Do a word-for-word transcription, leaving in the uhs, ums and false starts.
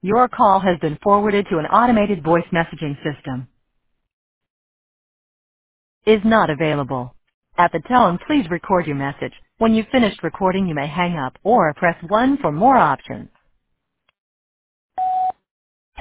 Your call has been forwarded to an automated voice messaging system. Is not available. At the tone, please record your message. When you've finished recording, you may hang up or press one for more options.